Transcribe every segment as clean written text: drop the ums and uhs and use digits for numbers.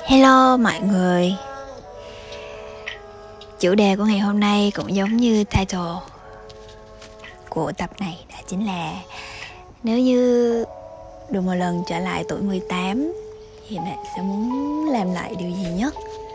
Hello mọi người. Chủ đề của ngày hôm nay cũng giống như title của tập này, đó chính là nếu như được một lần trở lại tuổi 18 thì bạn sẽ muốn làm lại điều gì nhất?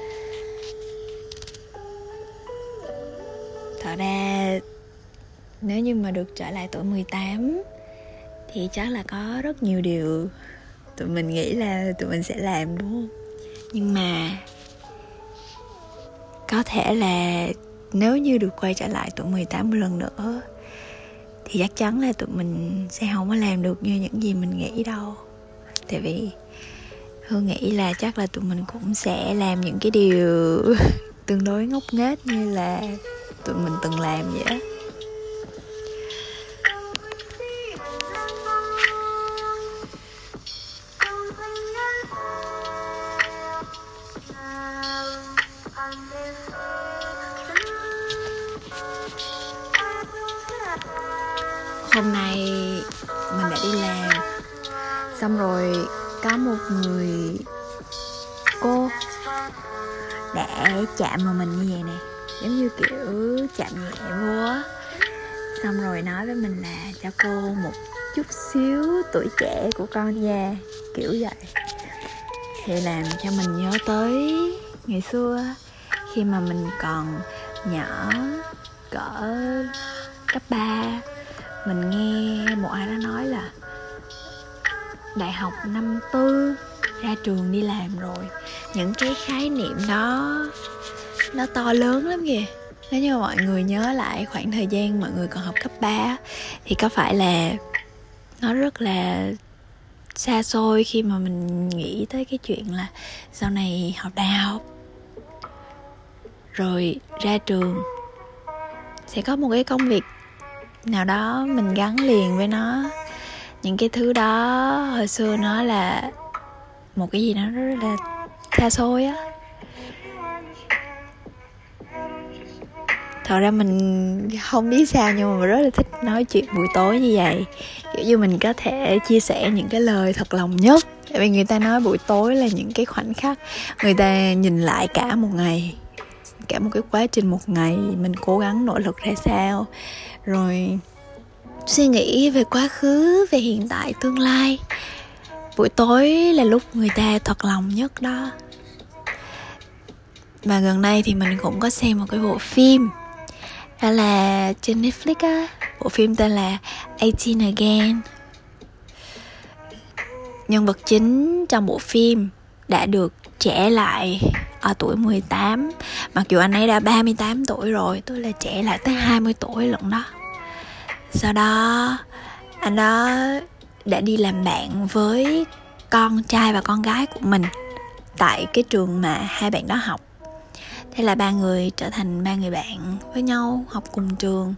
Thật ra nếu như mà được trở lại tuổi 18 thì chắc là có rất nhiều điều tụi mình nghĩ là tụi mình sẽ làm, đúng không? Nhưng mà có thể là nếu như được quay trở lại tuổi 18 một lần nữa thì chắc chắn là tụi mình sẽ không có làm được như những gì mình nghĩ đâu. Tại vì Hương nghĩ là chắc là tụi mình cũng sẽ làm những cái điều tương đối ngốc nghếch như là tụi mình từng làm vậy á. Hôm nay mình đã đi làm, xong rồi có một người cô đã chạm vào mình như vậy nè, giống như kiểu chạm nhẹ vô á, xong rồi nói với mình là cho cô một chút xíu tuổi trẻ của con nha, kiểu vậy. Thì làm cho mình nhớ tới ngày xưa khi mà mình còn nhỏ, cỡ cấp 3, mình nghe một ai đó nói là đại học năm tư ra trường đi làm rồi. Những cái khái niệm đó nó to lớn lắm kìa. Nếu như mọi người nhớ lại khoảng thời gian mọi người còn học cấp 3 thì có phải là nó rất là xa xôi khi mà mình nghĩ tới cái chuyện là sau này học đại học rồi ra trường sẽ có một cái công việc nào đó mình gắn liền với nó. Những cái thứ đó hồi xưa nó là một cái gì đó rất là xa xôi á. Thật ra mình không biết sao nhưng mà mình rất là thích nói chuyện buổi tối như vậy, kiểu như mình có thể chia sẻ những cái lời thật lòng nhất. Tại vì người ta nói buổi tối là những cái khoảnh khắc người ta nhìn lại cả một ngày, cả một cái quá trình một ngày mình cố gắng nỗ lực ra sao, rồi suy nghĩ về quá khứ, về hiện tại, tương lai. Buổi tối là lúc người ta thật lòng nhất đó. Và gần đây thì mình cũng có xem một cái bộ phim, đó là trên Netflix á. Bộ phim tên là 18 Again. Nhân vật chính trong bộ phim đã được trẻ lại ở tuổi 18, mặc dù anh ấy đã 38 tuổi rồi, tức là trẻ lại tới 20 tuổi lận đó. Sau đó anh đó đã đi làm bạn với con trai và con gái của mình tại cái trường mà hai bạn đó học. Thế là ba người trở thành ba người bạn với nhau, học cùng trường.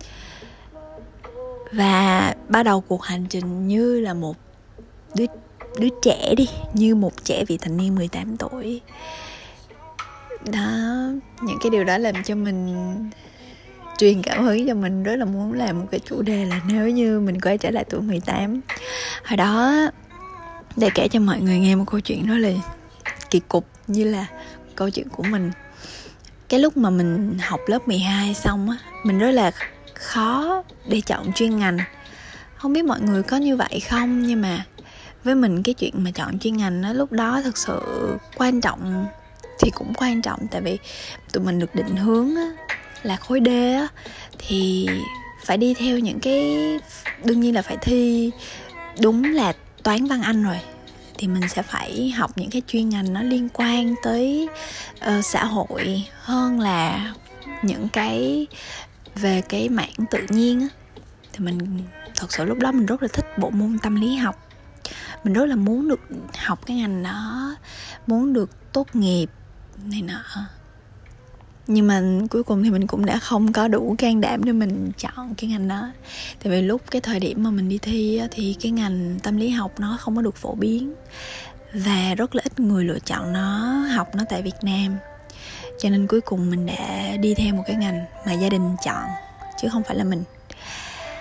Và bắt đầu cuộc hành trình như là một đứa trẻ đi, như một trẻ vị thành niên 18 tuổi. Đó, những cái điều đó làm cho mình truyền cảm hứng cho mình rất là muốn làm một cái chủ đề là nếu như mình quay trở lại tuổi 18. Hồi đó để kể cho mọi người nghe một câu chuyện rất là kỳ cục, như là câu chuyện của mình. Cái lúc mà mình học lớp 12 xong á, mình rất là khó để chọn chuyên ngành. Không biết mọi người có như vậy không, nhưng mà với mình cái chuyện mà chọn chuyên ngành á, lúc đó thực sự quan trọng thì cũng quan trọng. Tại vì tụi mình được định hướng á, là khối D á, thì phải đi theo những cái, đương nhiên là phải thi đúng là toán văn Anh rồi, thì mình sẽ phải học những cái chuyên ngành nó liên quan tới xã hội hơn là những cái về cái mảng tự nhiên á. Thì mình thật sự lúc đó mình rất là thích bộ môn tâm lý học. Mình rất là muốn được học cái ngành đó, muốn được tốt nghiệp này nọ. Nhưng mà cuối cùng thì mình cũng đã không có đủ can đảm để mình chọn cái ngành đó. Tại vì lúc cái thời điểm mà mình đi thi á, thì cái ngành tâm lý học nó không có được phổ biến, và rất là ít người lựa chọn nó, học nó tại Việt Nam. Cho nên cuối cùng mình đã đi theo một cái ngành mà gia đình chọn, chứ không phải là mình.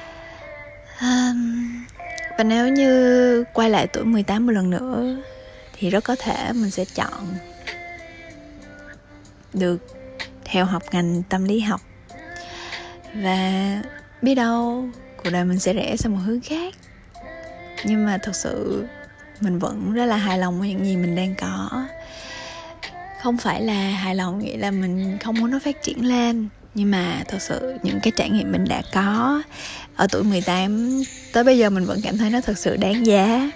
Và nếu như quay lại tuổi 18 một lần nữa thì rất có thể mình sẽ chọn được theo học ngành tâm lý học. Và biết đâu cuộc đời mình sẽ rẽ sang một hướng khác. Nhưng mà thật sự mình vẫn rất là hài lòng với những gì mình đang có. Không phải là hài lòng nghĩa là mình không muốn nó phát triển lên, nhưng mà thật sự những cái trải nghiệm mình đã có ở tuổi 18 tới bây giờ mình vẫn cảm thấy nó thật sự đáng giá.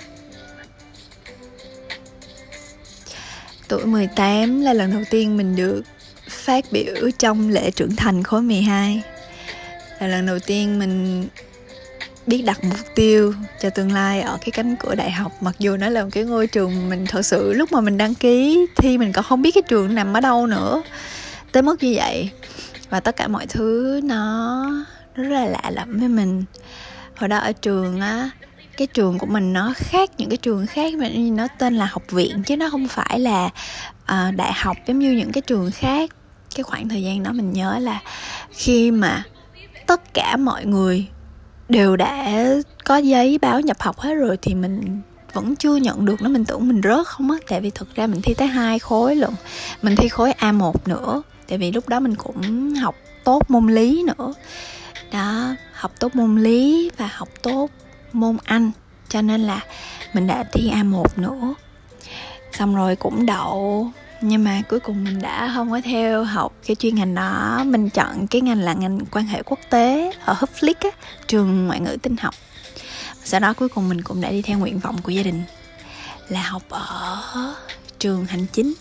Tuổi 18 là lần đầu tiên mình được phát biểu trong lễ trưởng thành khối 12. Là lần đầu tiên mình biết đặt mục tiêu cho tương lai ở cái cánh cửa đại học. Mặc dù nó là một cái ngôi trường mình thật sự lúc mà mình đăng ký thì mình còn không biết cái trường nằm ở đâu nữa, tới mức như vậy. Và tất cả mọi thứ nó rất là lạ lẫm với mình. Hồi đó ở trường á, cái trường của mình nó khác những cái trường khác, mà nó tên là học viện chứ nó không phải là đại học giống như những cái trường khác. Cái khoảng thời gian đó mình nhớ là khi mà tất cả mọi người đều đã có giấy báo nhập học hết rồi thì mình vẫn chưa nhận được nó. Mình tưởng mình rớt không á, tại vì thực ra mình thi tới 2 khối lận. Mình thi khối A1 nữa, tại vì lúc đó mình cũng học tốt môn lý nữa. Đó, học tốt môn lý và học tốt môn Anh, cho nên là mình đã thi A1 nữa. Xong rồi cũng đậu, nhưng mà cuối cùng mình đã không có theo học cái chuyên ngành đó. Mình chọn cái ngành là ngành quan hệ quốc tế ở Hopflick á, trường ngoại ngữ tin học. Sau đó cuối cùng mình cũng đã đi theo nguyện vọng của gia đình là học ở trường hành chính.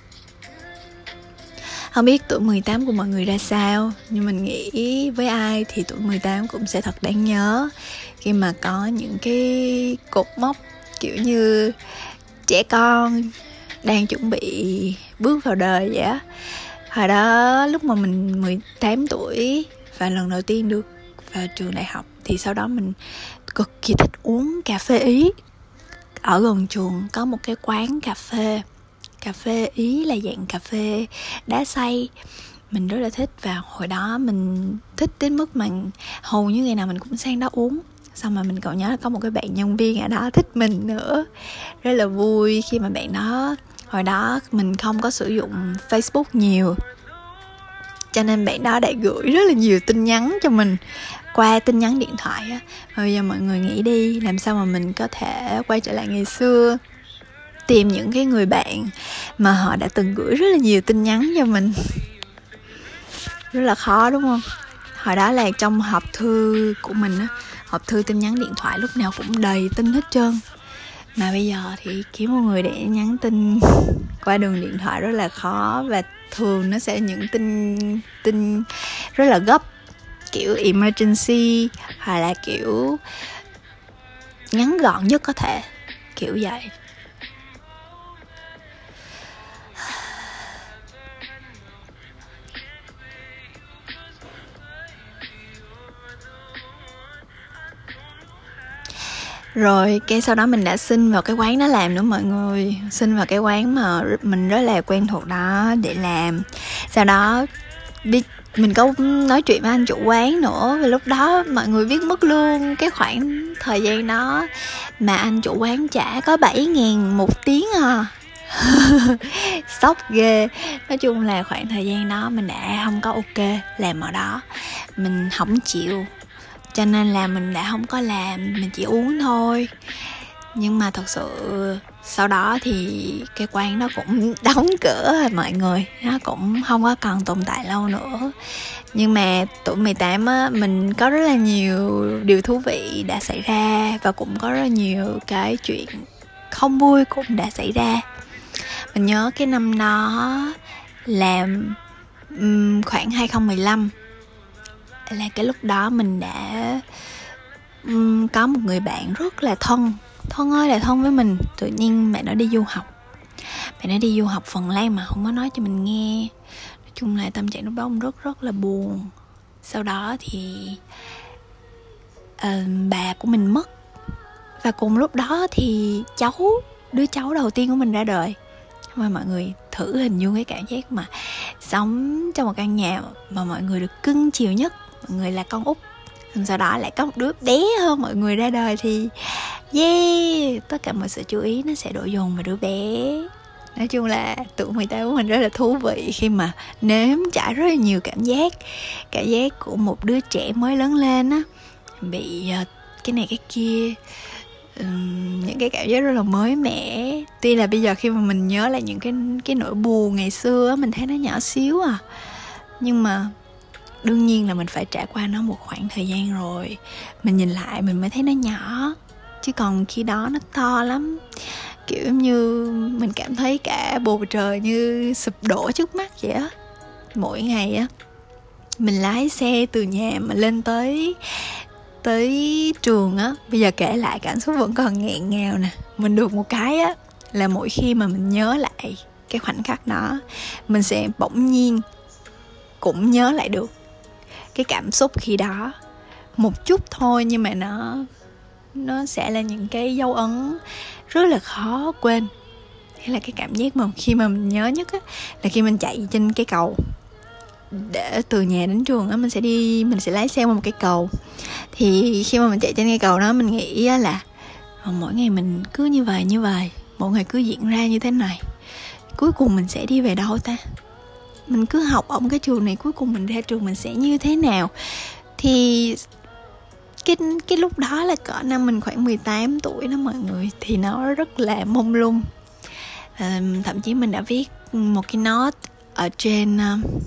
Không biết tuổi 18 của mọi người ra sao, nhưng mình nghĩ với ai thì tuổi 18 cũng sẽ thật đáng nhớ, khi mà có những cái cột mốc kiểu như trẻ con đang chuẩn bị bước vào đời vậy á. Hồi đó lúc mà mình 18 tuổi và lần đầu tiên được vào trường đại học, thì sau đó mình cực kỳ thích uống cà phê Ý. Ở gần trường có một cái quán cà phê Ý là dạng cà phê đá xay. Mình rất là thích, và hồi đó mình thích đến mức mà hầu như ngày nào mình cũng sang đó uống. Xong mà mình còn nhớ là có một cái bạn nhân viên ở đó thích mình nữa. Rất là vui khi mà bạn đó, hồi đó mình không có sử dụng Facebook nhiều, cho nên bạn đó đã gửi rất là nhiều tin nhắn cho mình qua tin nhắn điện thoại á. Bây giờ mọi người nghĩ đi, làm sao mà mình có thể quay trở lại ngày xưa, tìm những cái người bạn mà họ đã từng gửi rất là nhiều tin nhắn cho mình. Rất là khó đúng không? Hồi đó là trong hộp thư của mình á, hộp thư tin nhắn điện thoại lúc nào cũng đầy tin hết trơn. Mà bây giờ thì kiếm một người để nhắn tin qua đường điện thoại rất là khó. Và thường nó sẽ những tin rất là gấp, kiểu emergency, hoặc là kiểu ngắn gọn nhất có thể, kiểu vậy. Rồi cái sau đó mình đã xin vào cái quán đó làm nữa mọi người. Xin vào cái quán mà mình rất là quen thuộc đó để làm. Sau đó mình có nói chuyện với anh chủ quán nữa. Và lúc đó mọi người biết mức lương cái khoảng thời gian đó mà anh chủ quán trả có 7.000 một tiếng à. Sốc ghê. Nói chung là khoảng thời gian đó mình đã không có ok làm ở đó. Mình không chịu, cho nên là mình đã không có làm, mình chỉ uống thôi. Nhưng mà thật sự sau đó thì cái quán đó cũng đóng cửa rồi mọi người. Nó cũng không có còn tồn tại lâu nữa. Nhưng mà tuổi 18 á, mình có rất là nhiều điều thú vị đã xảy ra. Và cũng có rất là nhiều cái chuyện không vui cũng đã xảy ra. Mình nhớ cái năm đó làm khoảng 2015 là cái lúc đó mình đã có một người bạn rất là thân ơi là thân với mình. Tự nhiên bạn nó đi du học. Bạn nó đi du học Phần Lan mà không có nói cho mình nghe. Nói chung là tâm trạng lúc đó rất là buồn. Sau đó thì bà của mình mất. Và cùng lúc đó thì đứa cháu đầu tiên của mình ra đời. Mà mọi người thử hình dung cái cảm giác mà sống trong một căn nhà mà mọi người được cưng chiều nhất, mọi người là con út, sau đó lại có một đứa bé hơn mọi người ra đời, thì Tất cả mọi sự chú ý nó sẽ đổ dồn vào đứa bé. Nói chung là tuổi 18 của mình rất là thú vị khi mà nếm trải rất là nhiều cảm giác của một đứa trẻ mới lớn lên á, bị cái này cái kia, những cái cảm giác rất là mới mẻ. Tuy là bây giờ khi mà mình nhớ lại những cái nỗi buồn ngày xưa á, mình thấy nó nhỏ xíu à, nhưng mà đương nhiên là mình phải trải qua nó một khoảng thời gian rồi mình nhìn lại mình mới thấy nó nhỏ, chứ còn khi đó nó to lắm. Kiểu như mình cảm thấy cả bầu trời như sụp đổ trước mắt vậy á. Mỗi ngày á mình lái xe từ nhà mà lên tới trường á, bây giờ kể lại cảm xúc vẫn còn nghẹn ngào nè. Mình được một cái á là mỗi khi mà mình nhớ lại cái khoảnh khắc đó, mình sẽ bỗng nhiên cũng nhớ lại được cái cảm xúc khi đó một chút thôi, nhưng mà nó sẽ là những cái dấu ấn rất là khó quên. Thế là cái cảm giác mà khi mà mình nhớ nhất á là khi mình chạy trên cái cầu để từ nhà đến trường á, mình sẽ lái xe qua một cái cầu. Thì khi mà mình chạy trên cái cầu đó, mình nghĩ là mỗi ngày mình cứ như vậy, mỗi ngày cứ diễn ra như thế này, cuối cùng mình sẽ đi về đâu ta? Mình cứ học ở một cái trường này, cuối cùng mình ra trường mình sẽ như thế nào? Thì cái lúc đó là cỡ năm mình khoảng 18 tuổi đó mọi người, thì nó rất là mông lung. Thậm chí mình đã viết một cái note ở trên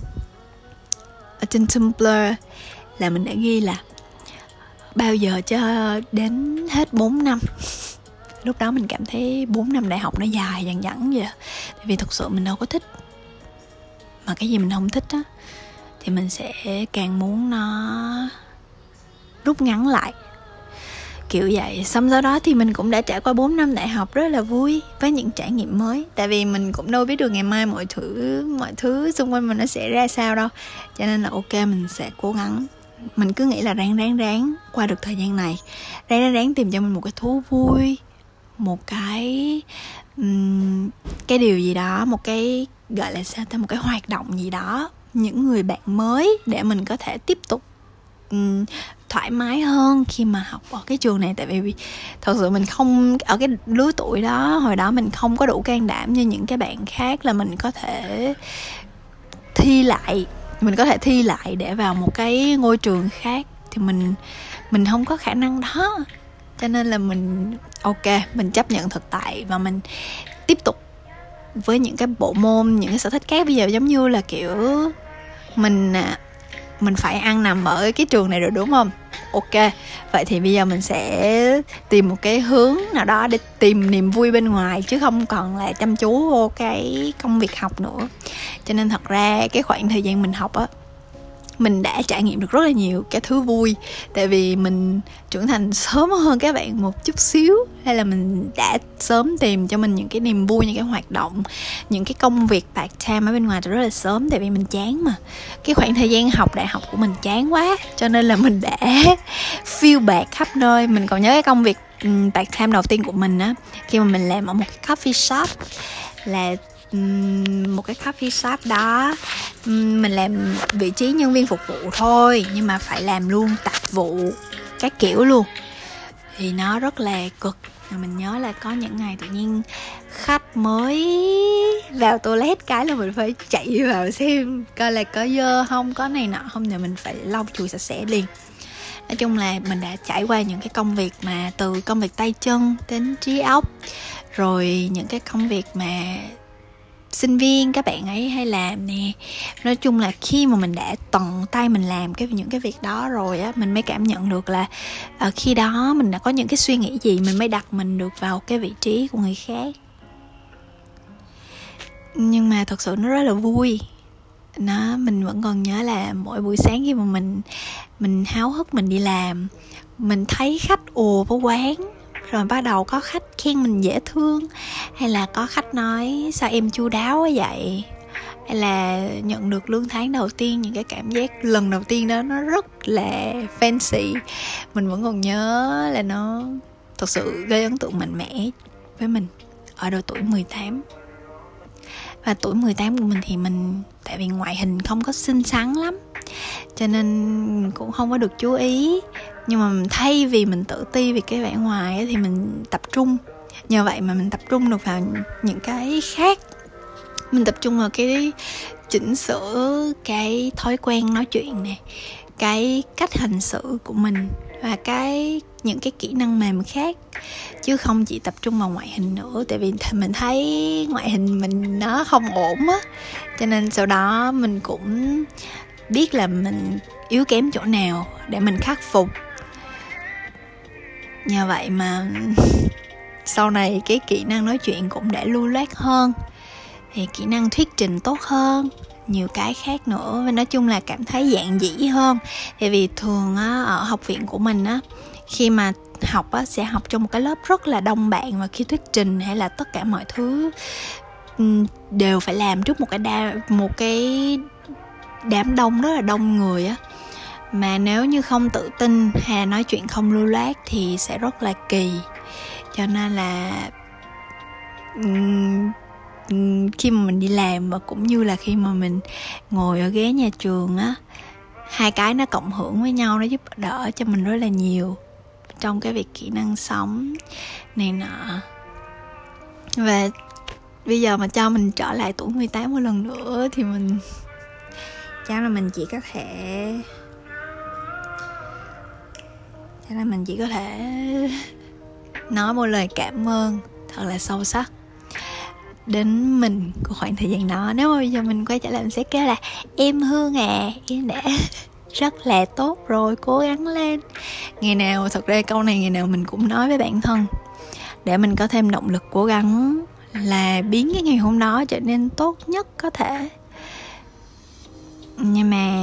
Tumblr là mình đã ghi là bao giờ cho đến hết 4 năm. Lúc đó mình cảm thấy 4 năm đại học nó dài dằng dẳng vậy. Tại vì thực sự mình đâu có thích. Mà cái gì mình không thích á thì mình sẽ càng muốn nó rút ngắn lại, kiểu vậy. Xong sau đó thì mình cũng đã trải qua 4 năm đại học rất là vui, với những trải nghiệm mới. Tại vì mình cũng đâu biết được ngày mai mọi thứ xung quanh mình nó sẽ ra sao đâu. Cho nên là ok, mình sẽ cố gắng. Mình cứ nghĩ là ráng qua được thời gian này, ráng tìm cho mình một cái thú vui, một cái điều gì đó, một cái gọi là sao ta, một cái hoạt động gì đó, những người bạn mới để mình có thể tiếp tục thoải mái hơn khi mà học ở cái trường này. Tại vì thật sự mình không, ở cái lứa tuổi đó, hồi đó mình không có đủ can đảm như những cái bạn khác là mình có thể thi lại để vào một cái ngôi trường khác. Thì mình không có khả năng đó. Cho nên là mình chấp nhận thực tại và mình tiếp tục với những cái bộ môn, những cái sở thích khác. Bây giờ giống như là kiểu mình phải ăn nằm ở cái trường này rồi đúng không? Ok, vậy thì bây giờ mình sẽ tìm một cái hướng nào đó để tìm niềm vui bên ngoài, chứ không còn là chăm chú vô cái công việc học nữa. Cho nên thật ra cái khoảng thời gian mình học á, mình đã trải nghiệm được rất là nhiều cái thứ vui. Tại vì mình trưởng thành sớm hơn các bạn một chút xíu, hay là mình đã sớm tìm cho mình những cái niềm vui, những cái hoạt động, những cái công việc part time ở bên ngoài từ rất là sớm. Tại vì mình chán mà, cái khoảng thời gian học đại học của mình chán quá, cho nên là mình đã phiêu bạt khắp nơi. Mình còn nhớ cái công việc part time đầu tiên của mình á, khi mà mình làm ở một cái coffee shop, là một cái coffee shop đó, mình làm vị trí nhân viên phục vụ thôi, nhưng mà phải làm luôn tạp vụ các kiểu luôn, thì nó rất là cực. Mình nhớ là có những ngày tự nhiên khách mới vào toilet cái là mình phải chạy vào xem coi là có dơ không, có này nọ không, thì mình phải lau chùi sạch sẽ liền. Nói chung là mình đã trải qua những cái công việc mà từ công việc tay chân đến trí óc, rồi những cái công việc mà sinh viên các bạn ấy hay làm nè. Nói chung là khi mà mình đã tận tay mình làm những cái việc đó rồi á, mình mới cảm nhận được là khi đó mình đã có những cái suy nghĩ gì, mình mới đặt mình được vào cái vị trí của người khác. Nhưng mà thật sự nó rất là vui. Mình vẫn còn nhớ là mỗi buổi sáng khi mà mình háo hức mình đi làm, mình thấy khách ùa vào quán, rồi bắt đầu có khách khen mình dễ thương, hay là có khách nói sao em chu đáo quá vậy, hay là nhận được lương tháng đầu tiên. Những cái cảm giác lần đầu tiên đó nó rất là fancy. Mình vẫn còn nhớ là nó thật sự gây ấn tượng mạnh mẽ với mình ở độ tuổi 18. Và tuổi 18 của mình thì tại vì ngoại hình không có xinh xắn lắm, cho nên cũng không có được chú ý. Nhưng mà thay vì mình tự ti về cái vẻ ngoài thì mình tập trung, nhờ vậy mà mình tập trung được vào những cái khác. Mình tập trung vào cái chỉnh sửa cái thói quen nói chuyện nè, cái cách hành xử của mình và những cái kỹ năng mềm khác, chứ không chỉ tập trung vào ngoại hình nữa. Tại vì mình thấy ngoại hình mình nó không ổn á, cho nên sau đó mình cũng biết là mình yếu kém chỗ nào để mình khắc phục. Nhờ vậy mà sau này cái kỹ năng nói chuyện cũng đã lưu loát hơn, thì kỹ năng thuyết trình tốt hơn, nhiều cái khác nữa. Và nói chung là cảm thấy dạn dĩ hơn. Tại vì thường á, ở học viện của mình á, khi mà học á, sẽ học trong một cái lớp rất là đông bạn, và khi thuyết trình hay là tất cả mọi thứ đều phải làm trước một cái đám đông rất là đông người á. Mà nếu như không tự tin hay là nói chuyện không lưu loát thì sẽ rất là kỳ. Cho nên là khi mà mình đi làm và cũng như là khi mà mình ngồi ở ghế nhà trường á, hai cái nó cộng hưởng với nhau, nó giúp đỡ cho mình rất là nhiều trong cái việc kỹ năng sống này nọ. Và bây giờ mà cho mình trở lại tuổi 18 một lần nữa thì chắc là mình chỉ có thể nói một lời cảm ơn thật là sâu sắc đến mình của khoảng thời gian đó. Nếu mà bây giờ mình quay trở lại, mình sẽ kêu là em Hương à, em đã rất là tốt rồi, cố gắng lên. Thật ra câu này ngày nào mình cũng nói với bản thân, để mình có thêm động lực cố gắng là biến cái ngày hôm đó trở nên tốt nhất có thể. Nhưng mà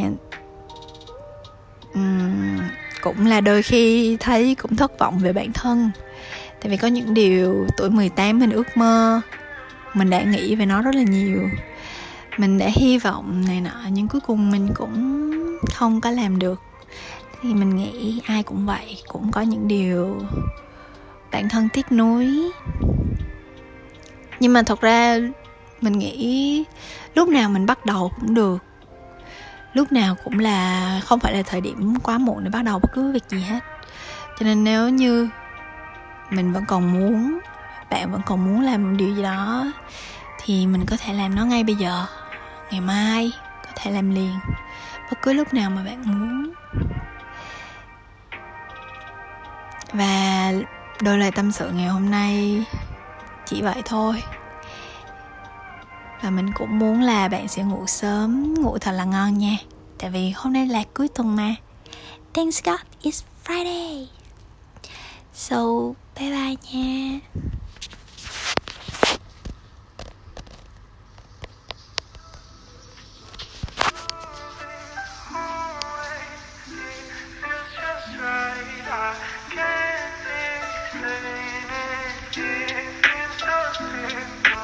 cũng là đôi khi thấy cũng thất vọng về bản thân. Tại vì có những điều tuổi 18 mình ước mơ, mình đã nghĩ về nó rất là nhiều, mình đã hy vọng này nọ, nhưng cuối cùng mình cũng không có làm được. Thì mình nghĩ ai cũng vậy, cũng có những điều bản thân tiếc nuối. Nhưng mà thật ra mình nghĩ lúc nào mình bắt đầu cũng được, lúc nào cũng là không phải là thời điểm quá muộn để bắt đầu bất cứ việc gì hết. Cho nên nếu như mình vẫn còn muốn, bạn vẫn còn muốn làm một điều gì đó, thì mình có thể làm nó ngay bây giờ, ngày mai, có thể làm liền, bất cứ lúc nào mà bạn muốn. Và đôi lời tâm sự ngày hôm nay chỉ vậy thôi. Và mình cũng muốn là bạn sẽ ngủ sớm, ngủ thật là ngon nha. Tại vì hôm nay là cuối tuần mà. Thanks God, it's Friday. So, bye bye nha.